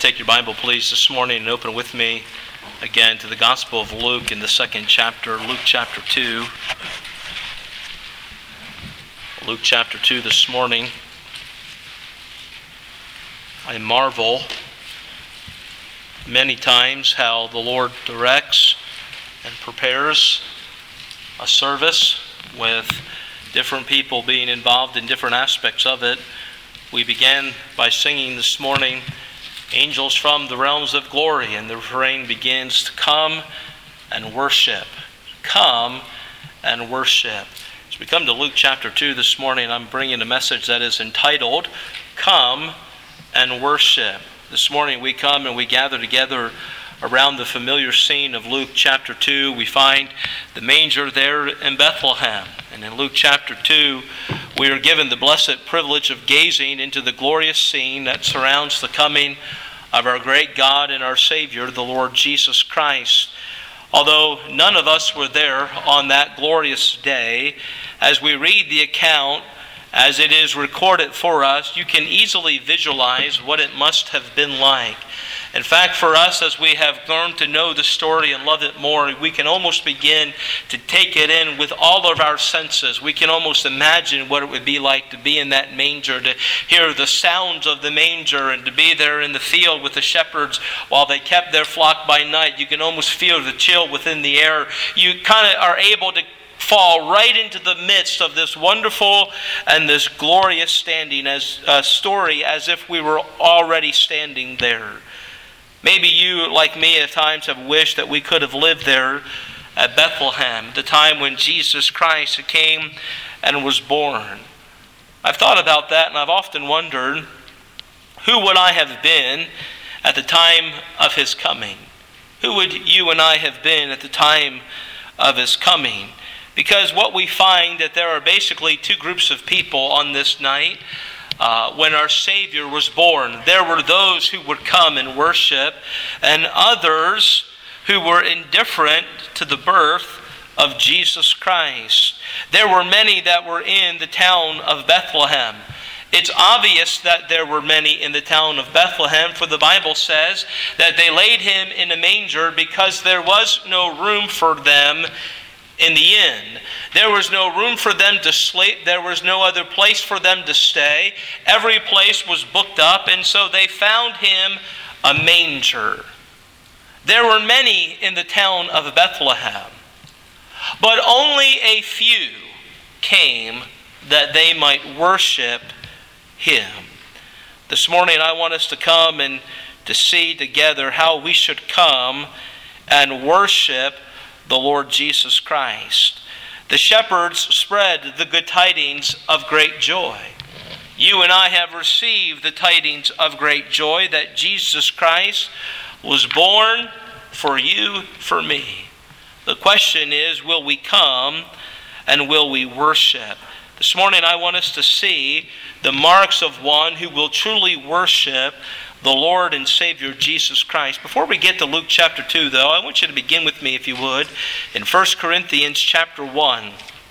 take your Bible, please, this morning and open with me again to the Gospel of Luke in the second chapter, Luke chapter 2. Luke chapter 2 this morning. I marvel many times how the Lord directs and prepares a service with different people being involved in different aspects of it. We began by singing this morning, Angels from the Realms of Glory, and the refrain begins to come and worship. Come and worship. As we come to Luke chapter 2 this morning, I'm bringing a message that is entitled, Come and Worship. This morning we come and we gather together around the familiar scene of Luke chapter 2. We find the manger there in Bethlehem. And in Luke chapter 2, we are given the blessed privilege of gazing into the glorious scene that surrounds the coming of our great God and our Savior, the Lord Jesus Christ. Although none of us were there on that glorious day, as we read the account as it is recorded for us, you can easily visualize what it must have been like. In fact, for us, as we have learned to know the story and love it more, we can almost begin to take it in with all of our senses. We can almost imagine what it would be like to be in that manger, to hear the sounds of the manger, and to be there in the field with the shepherds while they kept their flock by night. You can almost feel the chill within the air. You kind of are able to fall right into the midst of this wonderful and this glorious story as if we were already standing there. Maybe you, like me, at times have wished that we could have lived there at Bethlehem, the time when Jesus Christ came and was born. I've thought about that, and I've often wondered, who would I have been at the time of his coming? Who would you and I have been at the time of his coming? Because what we find that there are basically two groups of people on this night. When our Savior was born, there were those who would come and worship, and others who were indifferent to the birth of Jesus Christ. There were many that were in the town of Bethlehem. It's obvious that there were many in the town of Bethlehem, for the Bible says that they laid him in a manger because there was no room for them in the inn. There was no room for them to sleep. There was no other place for them to stay. Every place was booked up, and so they found him a manger. There were many in the town of Bethlehem, but only a few came that they might worship him. This morning I want us to come and to see together how we should come and worship the Lord Jesus Christ. The shepherds spread the good tidings of great joy. You and I have received the tidings of great joy that Jesus Christ was born for you, for me. The question is, will we come and will we worship? This morning I want us to see the marks of one who will truly worship the Lord and Savior Jesus Christ. Before we get to Luke chapter 2, though, I want you to begin with me, if you would, in 1 Corinthians chapter 1.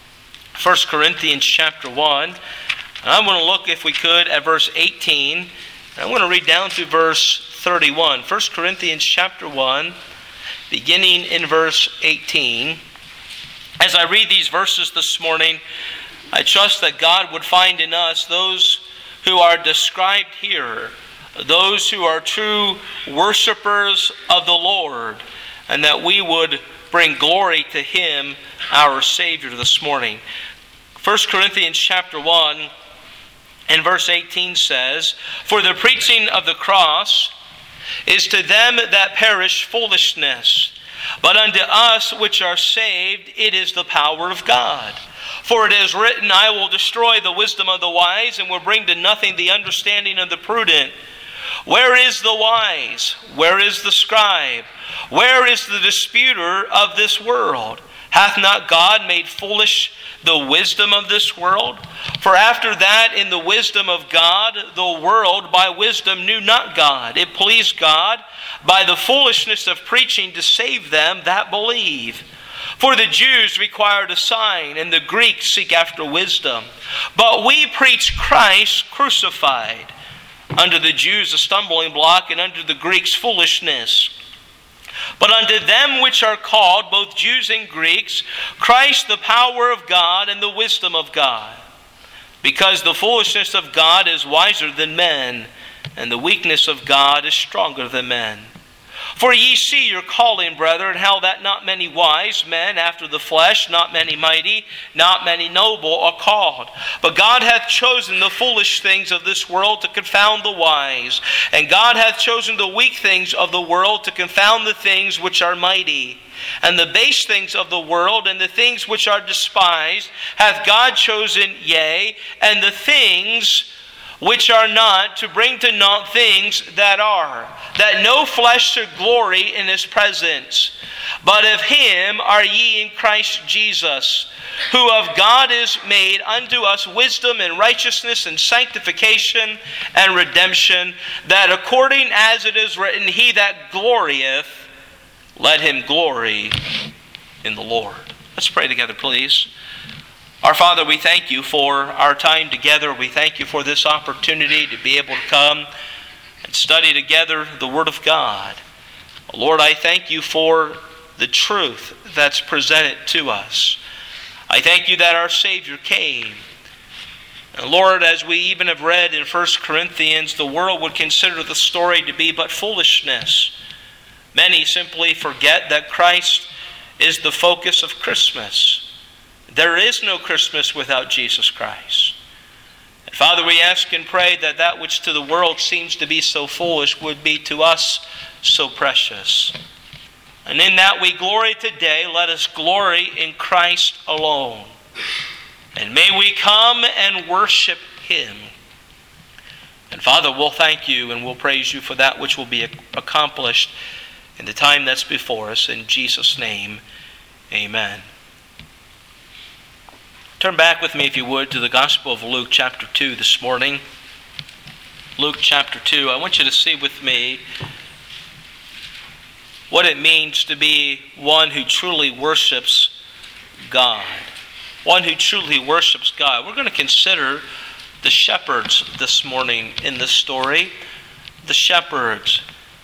1 Corinthians chapter 1. And I want to look, if we could, at verse 18. And I want to read down to verse 31. 1 Corinthians chapter 1, beginning in verse 18. As I read these verses this morning, I trust that God would find in us those who are described here, those who are true worshipers of the Lord, and that we would bring glory to him, our Savior, this morning. 1 Corinthians chapter 1 and verse 18 says, For the preaching of the cross is to them that perish foolishness, but unto us which are saved it is the power of God. For it is written, I will destroy the wisdom of the wise, and will bring to nothing the understanding of the prudent. Where is the wise? Where is the scribe? Where is the disputer of this world? Hath not God made foolish the wisdom of this world? For after that, in the wisdom of God, the world by wisdom knew not God. It pleased God by the foolishness of preaching to save them that believe. For the Jews required a sign, and the Greeks seek after wisdom. But we preach Christ crucified, Unto the Jews a stumbling block, and unto the Greeks foolishness. But unto them which are called, both Jews and Greeks, Christ the power of God and the wisdom of God. Because the foolishness of God is wiser than men, and the weakness of God is stronger than men. For ye see your calling, brethren, how that not many wise men after the flesh, not many mighty, not many noble are called. But God hath chosen the foolish things of this world to confound the wise. And God hath chosen the weak things of the world to confound the things which are mighty. And the base things of the world and the things which are despised hath God chosen, yea, and the things which are not, to bring to naught things that are, that no flesh should glory in his presence. But of him are ye in Christ Jesus, who of God is made unto us wisdom and righteousness and sanctification and redemption, that according as it is written, he that glorieth, let him glory in the Lord. Let's pray together, please. Our Father, we thank you for our time together. We thank you for this opportunity to be able to come and study together the Word of God. Lord, I thank you for the truth that's presented to us. I thank you that our Savior came. And Lord, as we even have read in 1 Corinthians, the world would consider the story to be but foolishness. Many simply forget that Christ is the focus of Christmas. There is no Christmas without Jesus Christ. And Father, we ask and pray that that which to the world seems to be so foolish would be to us so precious. And in that we glory today, let us glory in Christ alone. And may we come and worship him. And Father, we'll thank you and we'll praise you for that which will be accomplished in the time that's before us. In Jesus' name, amen. Turn back with me, if you would, to the Gospel of Luke chapter 2 this morning. Luke chapter 2. I want you to see with me what it means to be one who truly worships God. One who truly worships God. We're going to consider the shepherds this morning in this story. The shepherds.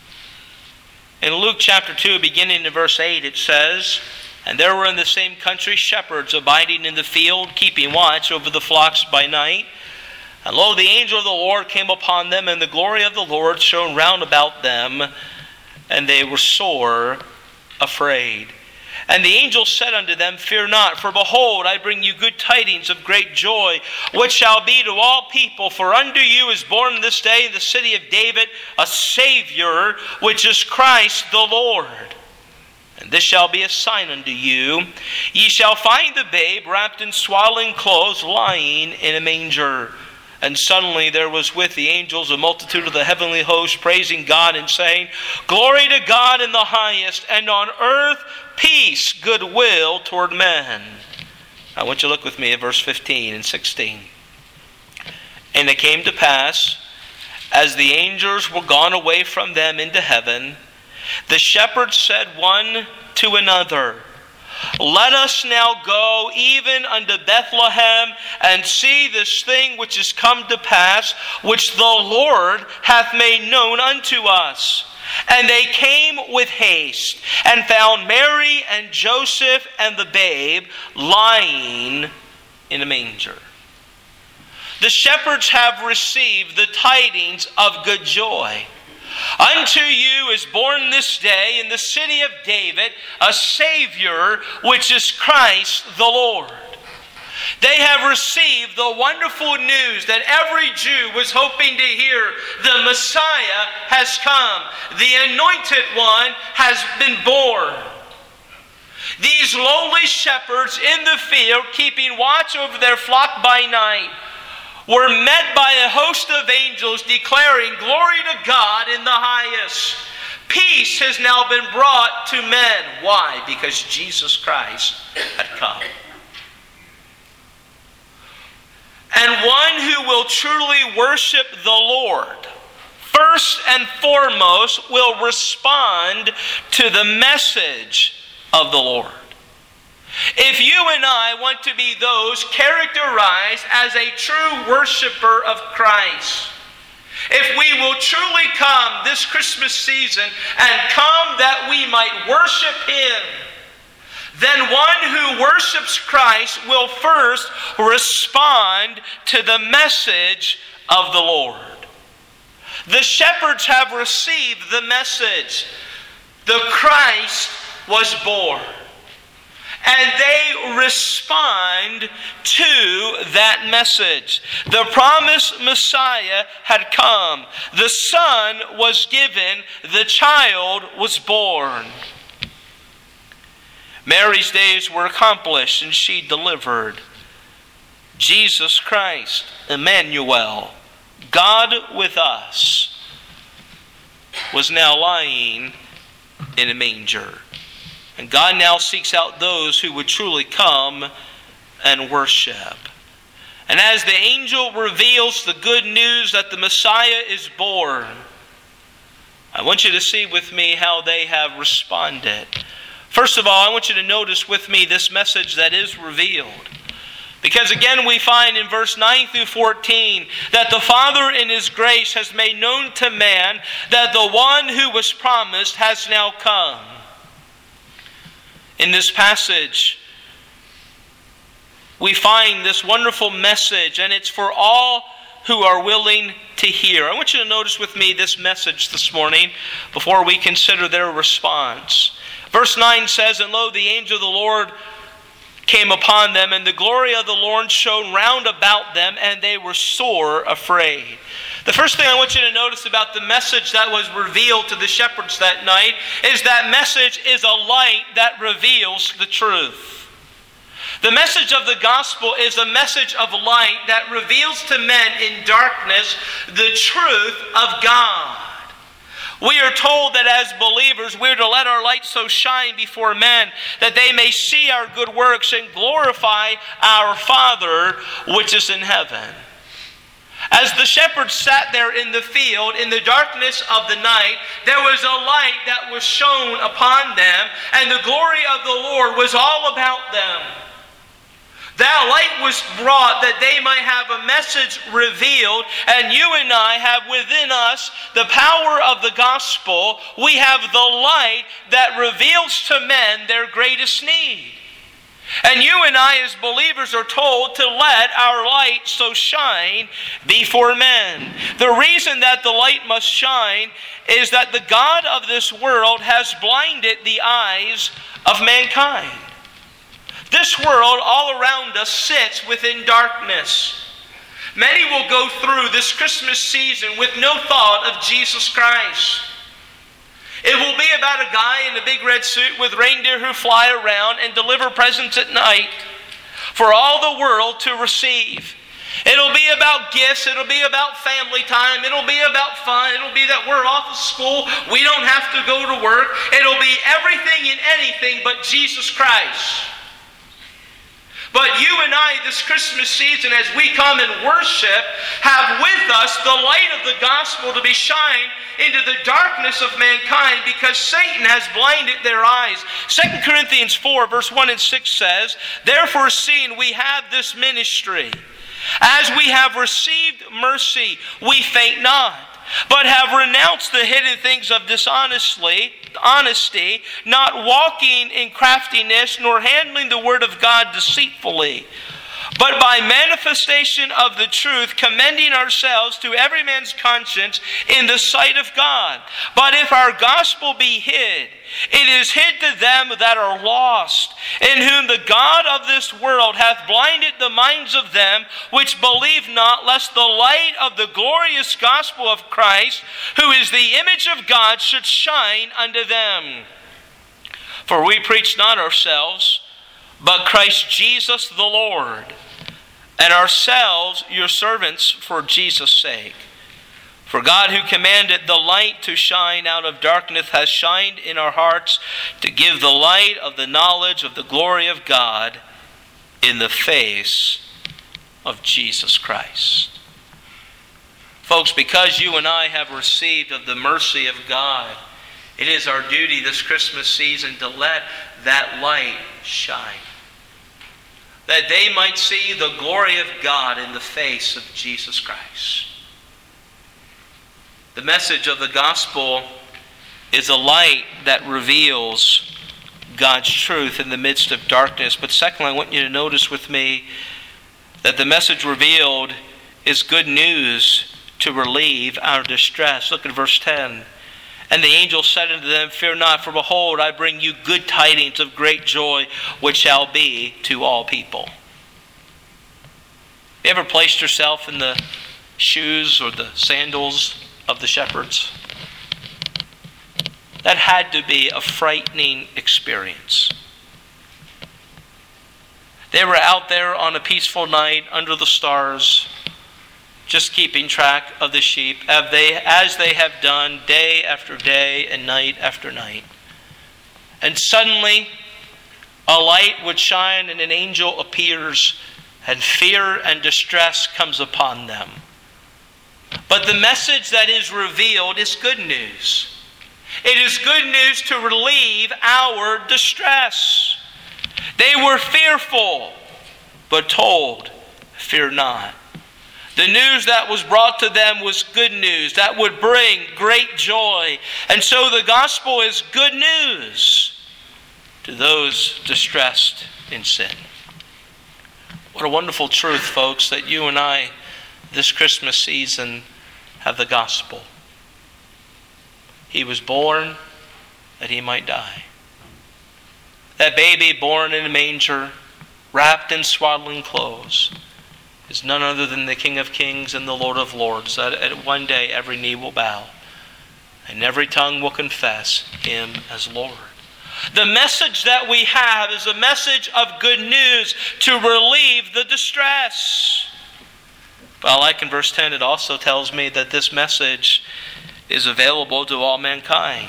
In Luke chapter 2, beginning in verse 8, it says, "And there were in the same country shepherds abiding in the field, keeping watch over the flocks by night. And lo, the angel of the Lord came upon them, and the glory of the Lord shone round about them, and they were sore afraid. And the angel said unto them, Fear not, for behold, I bring you good tidings of great joy, which shall be to all people. For unto you is born this day in the city of David a Savior, which is Christ the Lord. And this shall be a sign unto you. Ye shall find the babe wrapped in swaddling clothes, lying in a manger. And suddenly there was with the angels a multitude of the heavenly host, praising God and saying, Glory to God in the highest, and on earth peace, goodwill toward men." I want you to look with me at verse 15 and 16. "And it came to pass, as the angels were gone away from them into heaven, the shepherds said one to another, Let us now go even unto Bethlehem, and see this thing which is come to pass, which the Lord hath made known unto us. And they came with haste, and found Mary and Joseph and the babe lying in a manger." The shepherds have received the tidings of good joy. Unto you is born this day in the city of David a Savior, which is Christ the Lord. They have received the wonderful news that every Jew was hoping to hear. The Messiah has come. The Anointed One has been born. These lowly shepherds in the field, keeping watch over their flock by night, were met by a host of angels declaring, Glory to God in the highest. Peace has now been brought to men. Why? Because Jesus Christ had come. And one who will truly worship the Lord, first and foremost, will respond to the message of the Lord. If you and I want to be those characterized as a true worshiper of Christ, if we will truly come this Christmas season and come that we might worship Him, then one who worships Christ will first respond to the message of the Lord. The shepherds have received the message. The Christ was born. And they respond to that message. The promised Messiah had come. The Son was given. The child was born. Mary's days were accomplished, and she delivered. Jesus Christ, Emmanuel, God with us, was now lying in a manger. And God now seeks out those who would truly come and worship. And as the angel reveals the good news that the Messiah is born, I want you to see with me how they have responded. First of all, I want you to notice with me this message that is revealed. Because again we find in verse 9 through 14 that the Father in His grace has made known to man that the one who was promised has now come. In this passage, we find this wonderful message, and it's for all who are willing to hear. I want you to notice with me this message this morning before we consider their response. Verse 9 says, "And lo, the angel of the Lord came upon them, and the glory of the Lord shone round about them, and they were sore afraid." The first thing I want you to notice about the message that was revealed to the shepherds that night is that message is a light that reveals the truth. The message of the gospel is a message of light that reveals to men in darkness the truth of God. We are told that as believers, we're to let our light so shine before men that they may see our good works and glorify our Father which is in heaven. As the shepherds sat there in the field in the darkness of the night, there was a light that was shone upon them, and the glory of the Lord was all about them. That light was brought that they might have a message revealed, and you and I have within us the power of the gospel. We have the light that reveals to men their greatest need. And you and I as believers are told to let our light so shine before men. The reason that the light must shine is that the God of this world has blinded the eyes of mankind. This world all around us sits within darkness. Many will go through this Christmas season with no thought of Jesus Christ. It will be about a guy in a big red suit with reindeer who fly around and deliver presents at night for all the world to receive. It'll be about gifts. It'll be about family time. It'll be about fun. It'll be that we're off of school. We don't have to go to work. It'll be everything and anything but Jesus Christ. But you and I, this Christmas season, as we come and worship, have with us the light of the gospel to be shined into the darkness of mankind, because Satan has blinded their eyes. 2 Corinthians 4, verse 1 and 6 says, "Therefore, seeing we have this ministry, as we have received mercy, we faint not, but have renounced the hidden things of honesty, not walking in craftiness, nor handling the word of God deceitfully, but by manifestation of the truth, commending ourselves to every man's conscience in the sight of God. But if our gospel be hid, it is hid to them that are lost, in whom the God of this world hath blinded the minds of them which believe not, lest the light of the glorious gospel of Christ, who is the image of God, should shine unto them. For we preach not ourselves, but Christ Jesus the Lord, and ourselves your servants for Jesus' sake. For God, who commanded the light to shine out of darkness, has shined in our hearts to give the light of the knowledge of the glory of God in the face of Jesus Christ." Folks, because you and I have received of the mercy of God, it is our duty this Christmas season to let that light shine, that they might see the glory of God in the face of Jesus Christ. The message of the gospel is a light that reveals God's truth in the midst of darkness. But secondly, I want you to notice with me that the message revealed is good news to relieve our distress. Look at verse 10. And the angel said unto them, Fear not, for behold, I bring you good tidings of great joy, which shall be to all people. You ever placed yourself in the shoes or the sandals of the shepherds? That had to be a frightening experience. They were out there on a peaceful night under the stars, just keeping track of the sheep, as they have done day after day and night after night. And suddenly, a light would shine and an angel appears, and fear and distress comes upon them. But the message that is revealed is good news. It is good news to relieve our distress. They were fearful, but told, Fear not. The news that was brought to them was good news that would bring great joy. And so the gospel is good news to those distressed in sin. What a wonderful truth, folks, that you and I, this Christmas season, have the gospel. He was born that he might die. That baby born in a manger, wrapped in swaddling clothes, is none other than the King of Kings and the Lord of Lords, that at one day every knee will bow and every tongue will confess him as Lord. The message that we have is a message of good news to relieve the distress. But like in verse 10, it also tells me that this message is available to all mankind,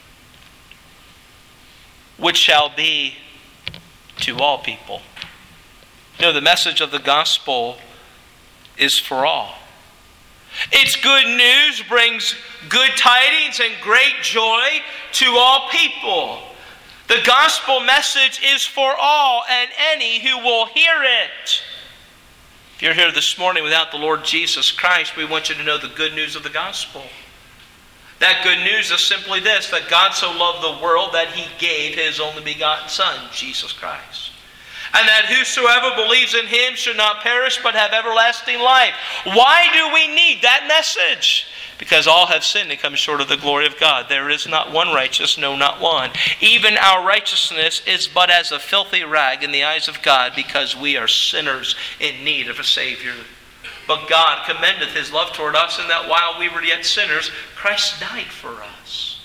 which shall be to all people. You know, the message of the gospel is for all. Its good news brings good tidings and great joy to all people. The gospel message is for all and any who will hear it. If you're here this morning without the Lord Jesus Christ, we want you to know the good news of the gospel. That good news is simply this, that God so loved the world that he gave his only begotten Son, Jesus Christ. And that whosoever believes in him should not perish but have everlasting life. Why do we need that message? Because all have sinned and come short of the glory of God. There is not one righteous, no, not one. Even our righteousness is but as a filthy rag in the eyes of God, because we are sinners in need of a Savior. But God commendeth his love toward us, in that while we were yet sinners, Christ died for us.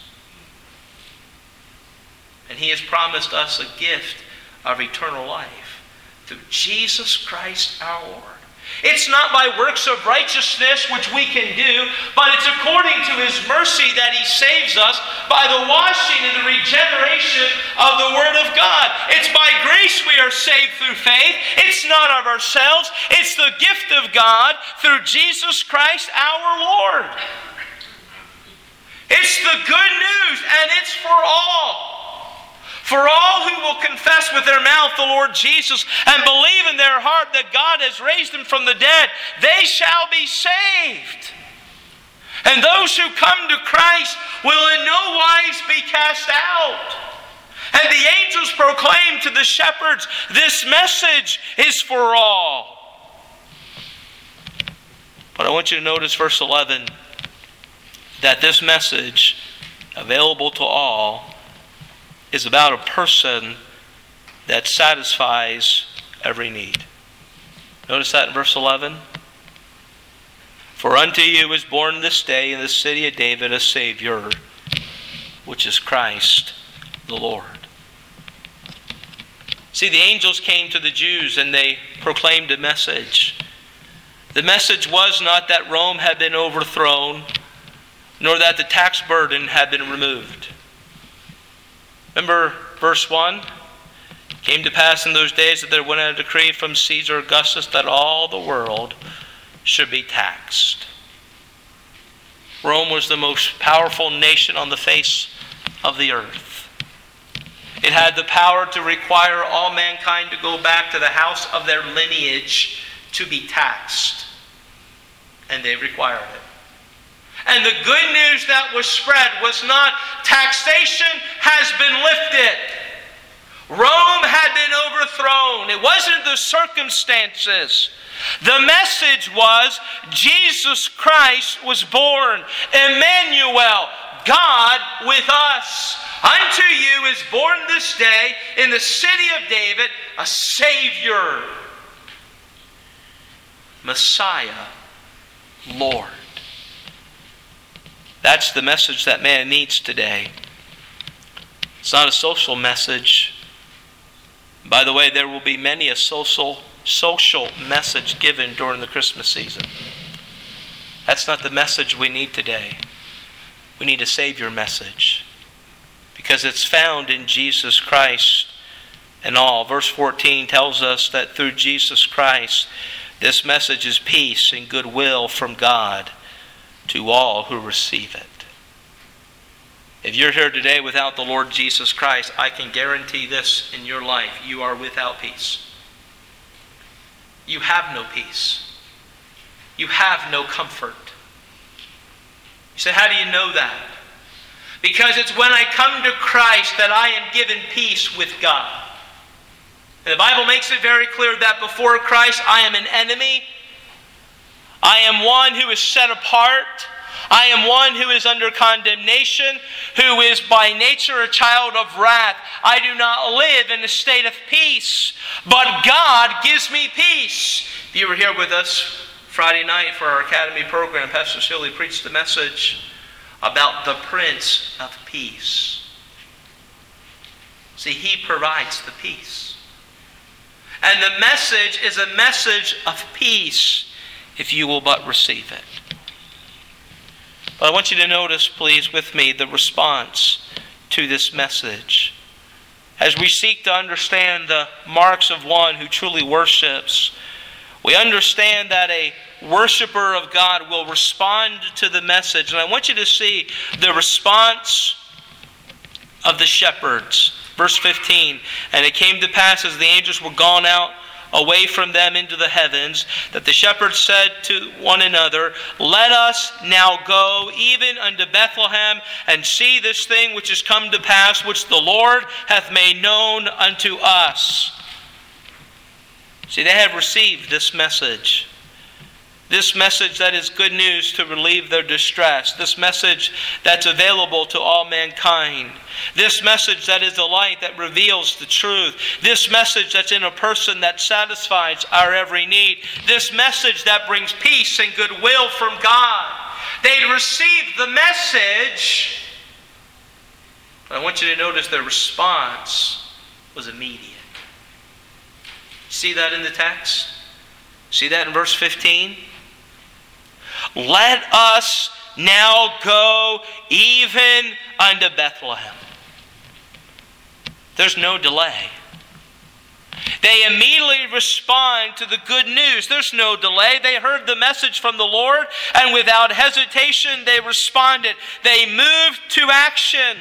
And he has promised us a gift of eternal life through Jesus Christ our Lord. It's not by works of righteousness which we can do, but it's according to his mercy that he saves us by the washing and the regeneration of the Word of God. It's by grace we are saved through faith. It's not of ourselves. It's the gift of God through Jesus Christ our Lord. It's the good news, and it's for all. For all who will confess with their mouth the Lord Jesus and believe in their heart that God has raised him from the dead, they shall be saved. And those who come to Christ will in no wise be cast out. And the angels proclaim to the shepherds, this message is for all. But I want you to notice verse 11, that this message, available to all, is about a person that satisfies every need. Notice that in verse 11. For unto you is born this day in the city of David a Savior, which is Christ the Lord. See, the angels came to the Jews and they proclaimed a message. The message was not that Rome had been overthrown, nor that the tax burden had been removed. Remember verse 1? It came to pass in those days that there went out a decree from Caesar Augustus that all the world should be taxed. Rome was the most powerful nation on the face of the earth. It had the power to require all mankind to go back to the house of their lineage to be taxed. And they required it. And the good news that was spread was not taxation has been lifted. Rome had been overthrown. It wasn't the circumstances. The message was Jesus Christ was born. Emmanuel, God with us. Unto you is born this day in the city of David a Savior, Messiah, Lord. That's the message that man needs today. It's not a social message. By the way, there will be many a social message given during the Christmas season. That's not the message we need today. We need a Savior message, because it's found in Jesus Christ and all. Verse 14 tells us that through Jesus Christ, this message is peace and goodwill from God to all who receive it. If you're here today without the Lord Jesus Christ, I can guarantee this in your life: you are without peace. You have no peace. You have no comfort. You say, how do you know that? Because it's when I come to Christ that I am given peace with God. And the Bible makes it very clear that before Christ I am an enemy. I am one who is set apart. I am one who is under condemnation, who is by nature a child of wrath. I do not live in a state of peace, but God gives me peace. If you were here with us Friday night for our Academy program, Pastor Silly preached a message about the Prince of Peace. See, He provides the peace. And the message is a message of peace if you will but receive it. But I want you to notice, please, with me, the response to this message. As we seek to understand the marks of one who truly worships, we understand that a worshiper of God will respond to the message. And I want you to see the response of the shepherds. Verse 15, and it came to pass as the angels were gone out away from them into the heavens, that the shepherds said to one another, let us now go even unto Bethlehem, and see this thing which is come to pass, which the Lord hath made known unto us. See, they have received this message. This message that is good news to relieve their distress. This message that's available to all mankind. This message that is a light that reveals the truth. This message that's in a person that satisfies our every need. This message that brings peace and goodwill from God. They'd received the message. But I want you to notice their response was immediate. See that in the text? See that in verse 15? Let us now go even unto Bethlehem. There's no delay. They immediately respond to the good news. There's no delay. They heard the message from the Lord, and without hesitation they responded. They moved to action.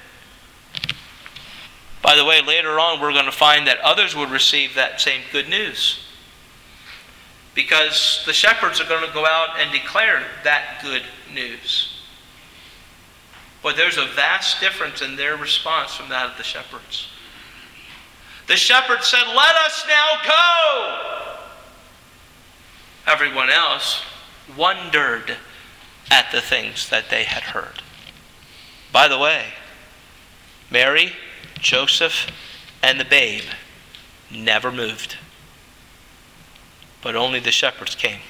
By the way, later on we're going to find that others would receive that same good news, because the shepherds are going to go out and declare that good news. But there's a vast difference in their response from that of the shepherds. The shepherds said, let us now go. Everyone else wondered at the things that they had heard. By the way, Mary, Joseph, and the babe never moved. But only the shepherds came.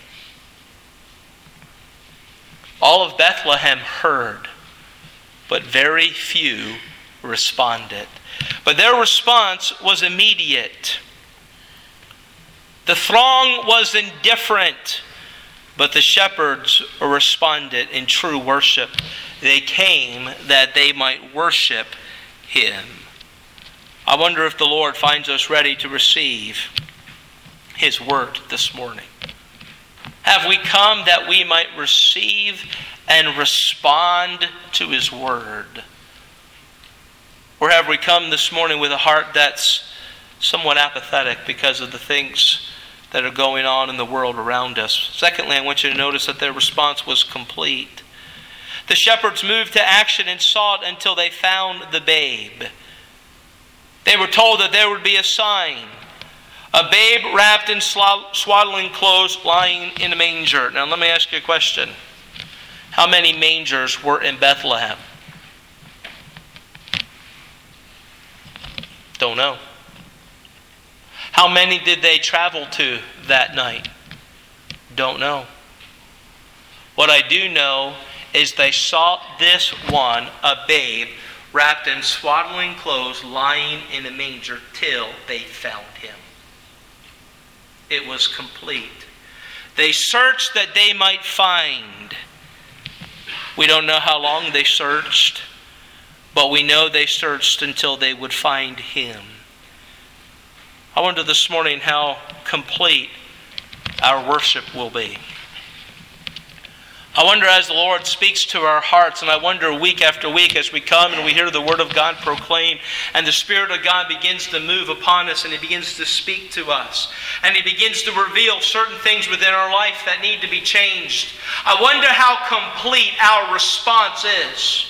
All of Bethlehem heard, but very few responded. But their response was immediate. The throng was indifferent, but the shepherds responded in true worship. They came that they might worship Him. I wonder if the Lord finds us ready to receive His word this morning. Have we come that we might receive and respond to His word? Or have we come this morning with a heart that's somewhat apathetic because of the things that are going on in the world around us? Secondly, I want you to notice that their response was complete. The shepherds moved to action and sought until they found the babe. They were told that there would be a sign. A babe wrapped in swaddling clothes lying in a manger. Now let me ask you a question. How many mangers were in Bethlehem? Don't know. How many did they travel to that night? Don't know. What I do know is they sought this one, a babe, wrapped in swaddling clothes, lying in a manger, till they found him. It was complete. They searched that they might find. We don't know how long they searched, but we know they searched until they would find him. I wonder this morning how complete our worship will be. I wonder as the Lord speaks to our hearts, and I wonder week after week as we come and we hear the Word of God proclaimed, and the Spirit of God begins to move upon us, and He begins to speak to us, and He begins to reveal certain things within our life that need to be changed. I wonder how complete our response is.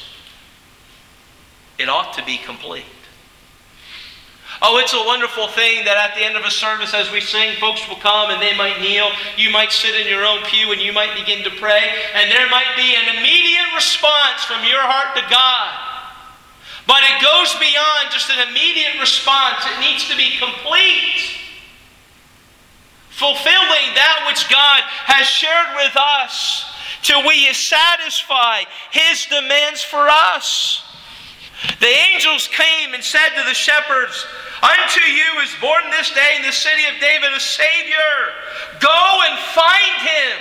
It ought to be complete. Oh, it's a wonderful thing that at the end of a service as we sing, folks will come and they might kneel. You might sit in your own pew and you might begin to pray. And there might be an immediate response from your heart to God. But it goes beyond just an immediate response. It needs to be complete. Fulfilling that which God has shared with us till we satisfy His demands for us. The angels came and said to the shepherds, "Unto you is born this day in the city of David a Savior. Go and find Him."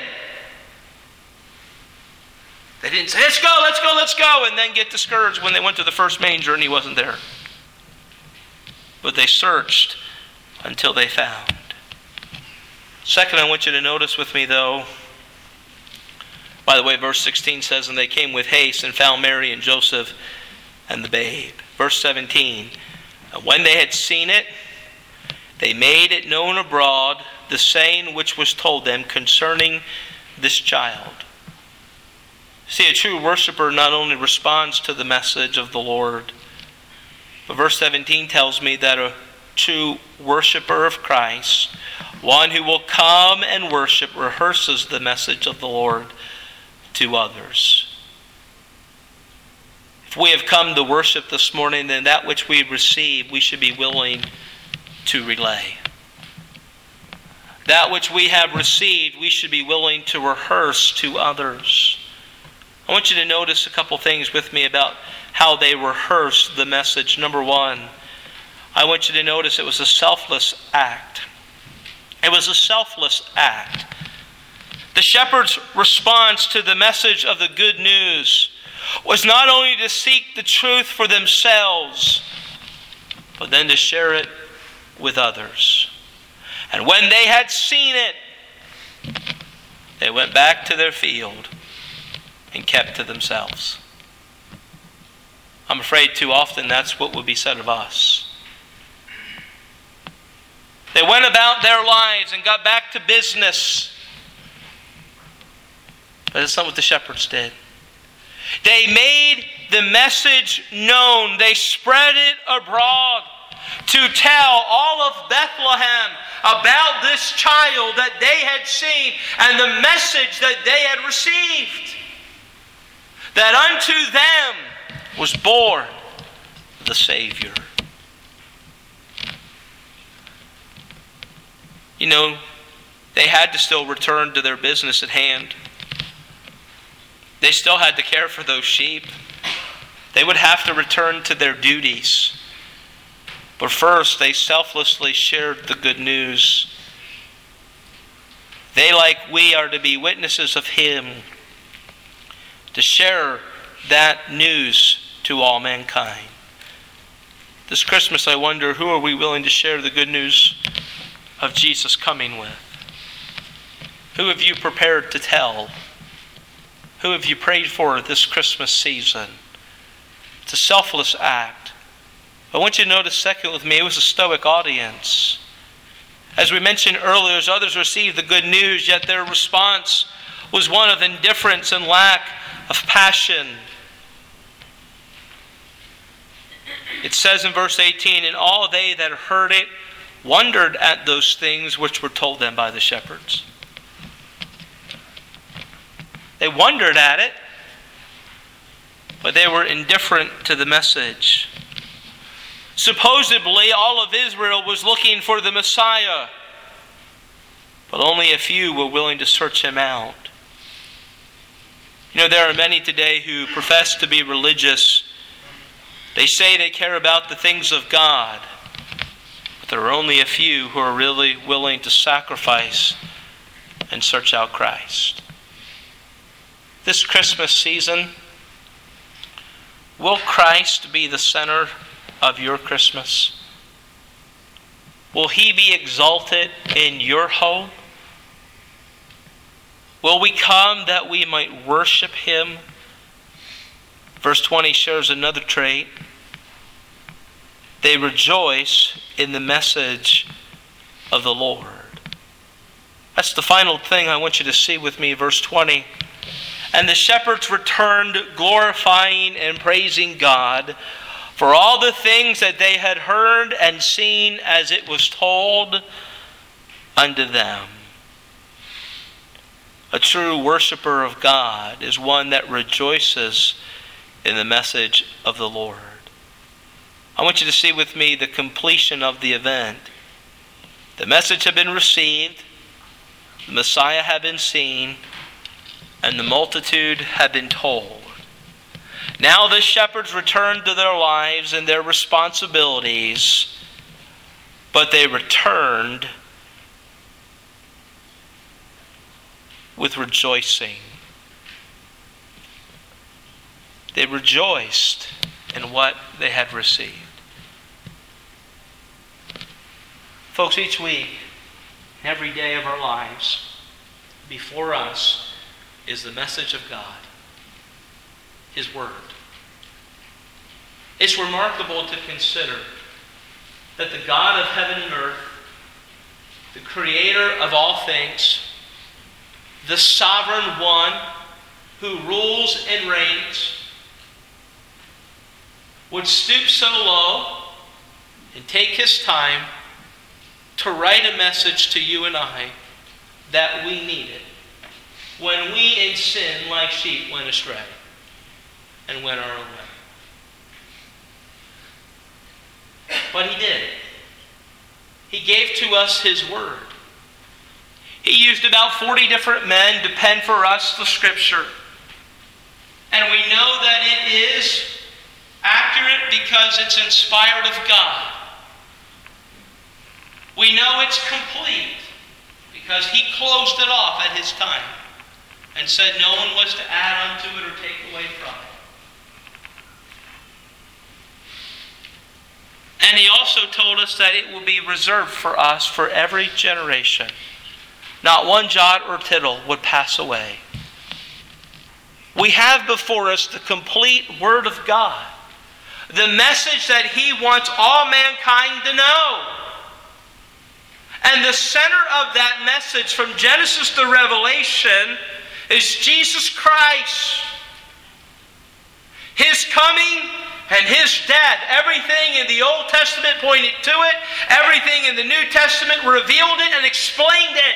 They didn't say, let's go, and then get discouraged when they went to the first manger and He wasn't there. But they searched until they found. Second, I want you to notice with me though, by the way, verse 16 says, "And they came with haste and found Mary and Joseph and the babe." Verse 17, "And when they had seen it, they made it known abroad, the saying which was told them concerning this child." See, a true worshiper not only responds to the message of the Lord, but verse 17 tells me that a true worshiper of Christ, one who will come and worship, rehearses the message of the Lord to others. If we have come to worship this morning, then that which we receive, we should be willing to relay. That which we have received, we should be willing to rehearse to others. I want you to notice a couple things with me about how they rehearsed the message. Number one, I want you to notice it was a selfless act. It was a selfless act. The shepherd's response to the message of the good news was not only to seek the truth for themselves, but then to share it with others. And when they had seen it, they went back to their field and kept to themselves. I'm afraid too often that's what would be said of us. They went about their lives and got back to business. But that's not what the shepherds did. They made the message known. They spread it abroad to tell all of Bethlehem about this child that they had seen and the message that they had received. That unto them was born the Savior. You know, they had to still return to their business at hand. They still had to care for those sheep. They would have to return to their duties. But first, they selflessly shared the good news. They, like we, are to be witnesses of Him, to share that news to all mankind. This Christmas, I wonder, who are we willing to share the good news of Jesus coming with? Who have you prepared to tell? Who have you prayed for this Christmas season? It's a selfless act. I want you to notice, second with me, it was a stoic audience. As we mentioned earlier, as others received the good news, yet their response was one of indifference and lack of passion. It says in verse 18, and all they that heard it wondered at those things which were told them by the shepherds. They wondered at it, but they were indifferent to the message. Supposedly, all of Israel was looking for the Messiah, but only a few were willing to search him out. You know, there are many today who profess to be religious. They say they care about the things of God, but there are only a few who are really willing to sacrifice and search out Christ. This Christmas season, will Christ be the center of your Christmas? Will he be exalted in your home? Will we come that we might worship him? Verse 20 shares another trait. They rejoice in the message of the Lord. That's the final thing I want you to see with me, verse 20. And the shepherds returned, glorifying and praising God for all the things that they had heard and seen as it was told unto them. A true worshiper of God is one that rejoices in the message of the Lord. I want you to see with me the completion of the event. The message had been received, the Messiah had been seen, and the multitude had been told. Now the shepherds returned to their lives and their responsibilities, but they returned with rejoicing. They rejoiced in what they had received. Folks, each week, every day of our lives, before us is the message of God, his word. It's remarkable to consider that the God of heaven and earth, the creator of all things, the sovereign one who rules and reigns, would stoop so low and take his time to write a message to you and I that we needed when we in sin like sheep went astray and went our own way. But he did. He gave to us his word. He used about 40 different men to pen for us the scripture. And we know that it is accurate because it's inspired of God. We know it's complete because he closed it off at his time and said no one was to add unto it or take away from it. And he also told us that it will be reserved for us for every generation. Not one jot or tittle would pass away. We have before us the complete Word of God. The message that he wants all mankind to know. And the center of that message from Genesis to Revelation is Jesus Christ. His coming and his death. Everything in the Old Testament pointed to it. Everything in the New Testament revealed it and explained it.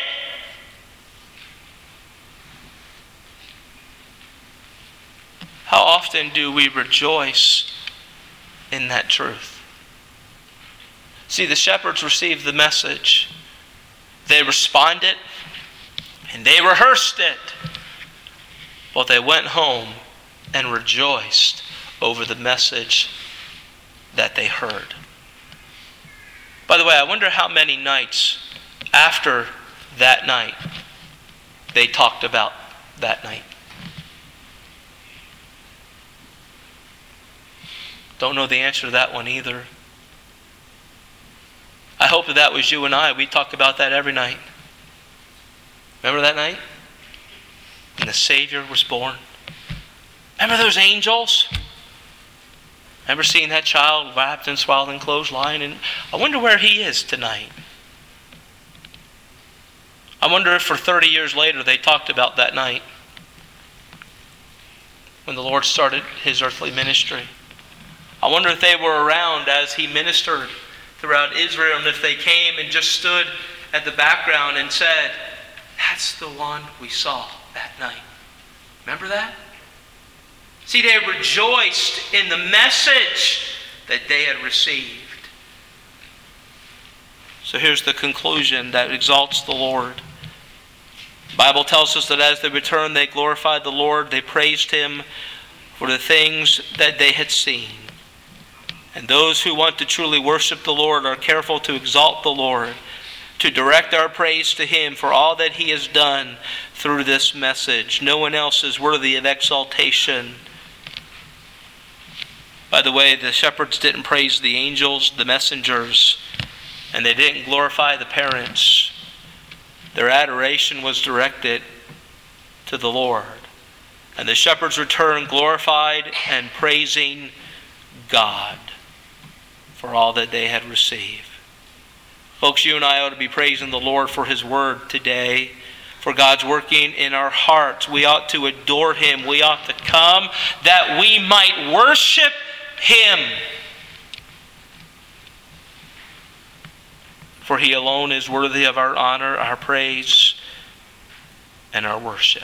How often do we rejoice in that truth? See, the shepherds received the message. They responded and they rehearsed it. But they went home and rejoiced over the message that they heard. By the way, I wonder how many nights after that night they talked about that night. Don't know the answer to that one either. I hope that was you and I. We talk about that every night. Remember that night? When the Savior was born? Remember those angels? Remember seeing that child wrapped in swaddling clothes lying? And I wonder where he is tonight. I wonder if for 30 years later they talked about that night. when the Lord started his earthly ministry. I wonder if they were around as he ministered throughout Israel, and if they came and just stood at the background and said, "That's the one we saw that night." Remember that? See, they rejoiced in the message that they had received. So here's the conclusion that exalts the Lord. The Bible tells us that as they returned, they glorified the Lord. They praised him for the things that they had seen. And those who want to truly worship the Lord are careful to exalt the Lord, to direct our praise to him for all that he has done through this message. No one else is worthy of exaltation. By the way, the shepherds didn't praise the angels, the messengers, and they didn't glorify the parents. Their adoration was directed to the Lord. And the shepherds returned glorified and praising God for all that they had received. Folks, you and I ought to be praising the Lord for his word today, for God's working in our hearts. We ought to adore him. We ought to come that we might worship him. For he alone is worthy of our honor, our praise, and our worship.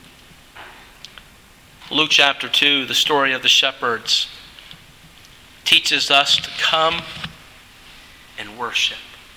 Luke chapter 2, the story of the shepherds, teaches us to come and worship.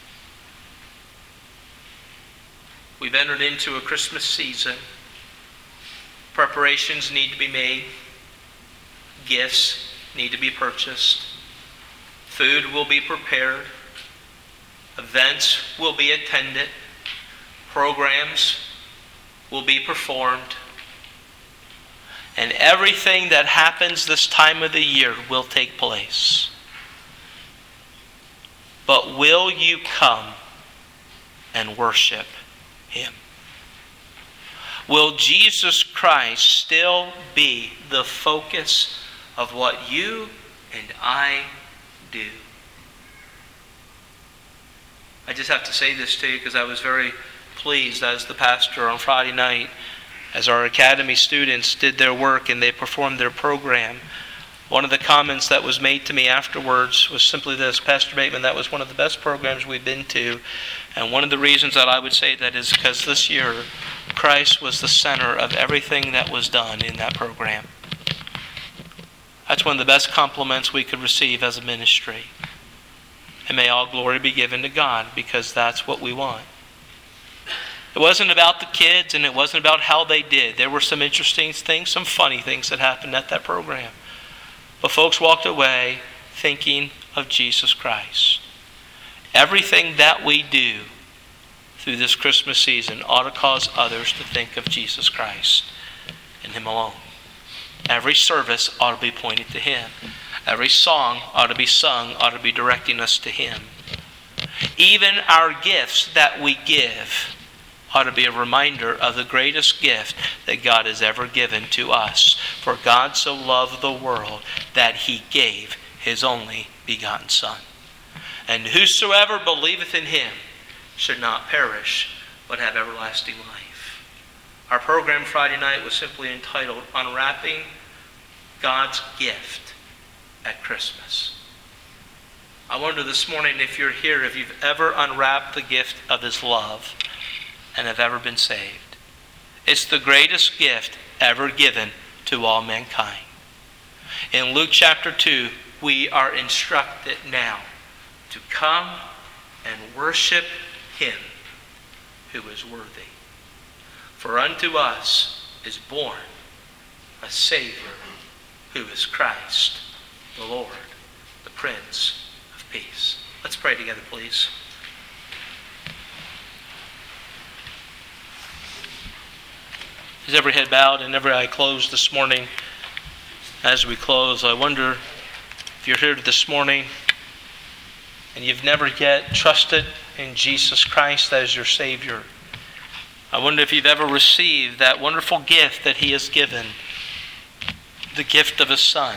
We've entered into a Christmas season. Preparations need to be made. Gifts need to be purchased. Food will be prepared. Events will be attended. Programs will be performed. And everything that happens this time of the year will take place. But will you come and worship him? Will Jesus Christ still be the focus of what you and I do? I just have to say this to you because I was very pleased as the pastor on Friday night as our academy students did their work and they performed their program. One of the comments that was made to me afterwards was simply this: "Pastor Bateman, that was one of the best programs we've been to. And one of the reasons that I would say that is because this year Christ was the center of everything that was done in that program." That's one of the best compliments we could receive as a ministry. And may all glory be given to God, because that's what we want. It wasn't about the kids, and it wasn't about how they did. There were some interesting things, some funny things that happened at that program. But folks walked away thinking of Jesus Christ. Everything that we do through this Christmas season ought to cause others to think of Jesus Christ and him alone. Every service ought to be pointed to him. Every song ought to be sung, ought to be directing us to him. Even our gifts that we give ought to be a reminder of the greatest gift that God has ever given to us. For God so loved the world that he gave his only begotten Son. And whosoever believeth in him should not perish, but have everlasting life. Our program Friday night was simply entitled Unwrapping God's Gift at Christmas. I wonder this morning, if you're here, if you've ever unwrapped the gift of his love and have ever been saved. It's the greatest gift ever given to all mankind. In Luke chapter 2, we are instructed now to come and worship him who is worthy. For unto us is born a Savior, who is Christ the Lord, the Prince of Peace. Let's pray together, please. As every head bowed and every eye closed this morning, as we close, I wonder if you're here this morning and you've never yet trusted in Jesus Christ as your Savior. I wonder if you've ever received that wonderful gift that he has given, the gift of his Son.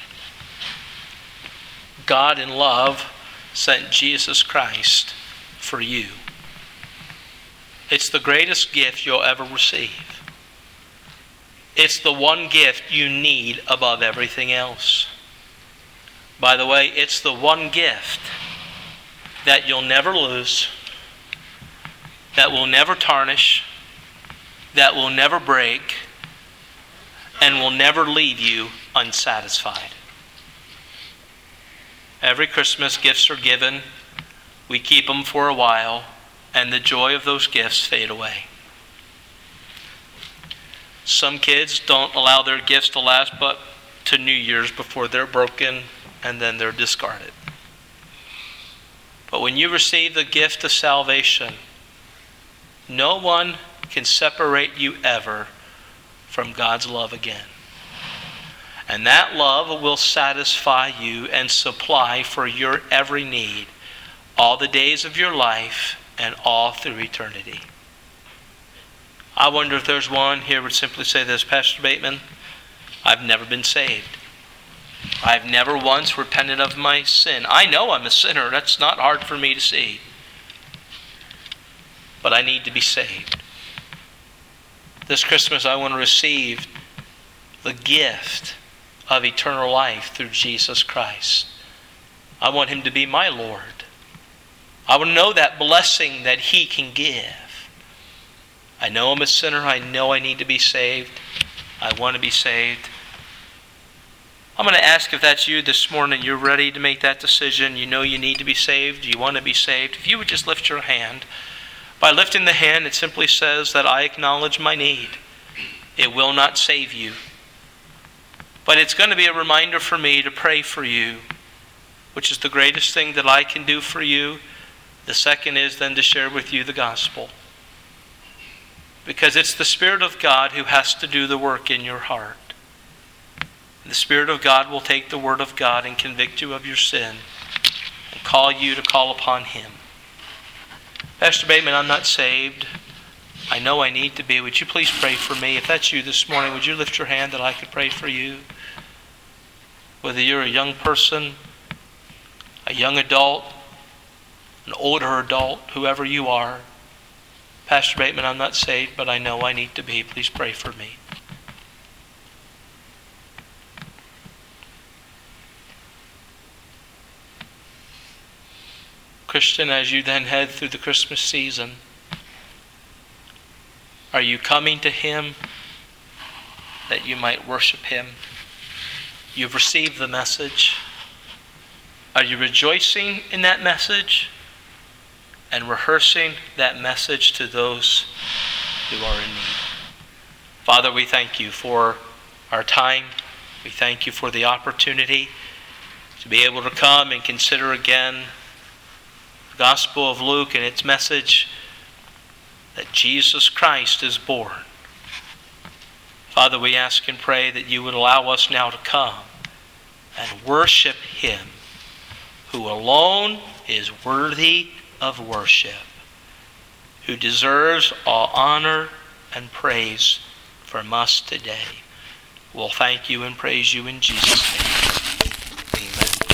God in love sent Jesus Christ for you. It's the greatest gift you'll ever receive. It's the one gift you need above everything else. By the way, it's the one gift that you'll never lose, that will never tarnish, that will never break, and will never leave you unsatisfied. Every Christmas, gifts are given. We keep them for a while, and the joy of those gifts fade away. Some kids don't allow their gifts to last but to New Year's before they're broken, and then they're discarded. But when you receive the gift of salvation, no one can separate you ever from God's love again. And that love will satisfy you and supply for your every need all the days of your life and all through eternity. I wonder if there's one here who would simply say this, Pastor Bateman, I've never been saved. I've never once repented of my sin. I know I'm a sinner. That's not hard for me to see. But I need to be saved. This Christmas I want to receive the gift of eternal life through Jesus Christ. I want Him to be my Lord. I want to know that blessing that He can give. I know I'm a sinner. I know I need to be saved. I want to be saved. I'm going to ask if that's you this morning. You're ready to make that decision. You know you need to be saved. You want to be saved. If you would just lift your hand. By lifting the hand, it simply says that I acknowledge my need. It will not save you. But it's going to be a reminder for me to pray for you, which is the greatest thing that I can do for you. The second is then to share with you the gospel. Because it's the Spirit of God who has to do the work in your heart. The Spirit of God will take the Word of God and convict you of your sin and call you to call upon Him. Pastor Bateman, I'm not saved. I know I need to be. Would you please pray for me? If that's you this morning, would you lift your hand that I could pray for you? Whether you're a young person, a young adult, an older adult, whoever you are. Pastor Bateman, I'm not saved, but I know I need to be. Please pray for me. Christian, as you then head through the Christmas season, are you coming to Him that you might worship Him? You've received the message. Are you rejoicing in that message and rehearsing that message to those who are in need? Father, we thank you for our time. We thank you for the opportunity to be able to come and consider again Gospel of Luke and its message that Jesus Christ is born. Father, we ask and pray that you would allow us now to come and worship Him who alone is worthy of worship, who deserves all honor and praise from us today. We'll thank you and praise you in Jesus' name.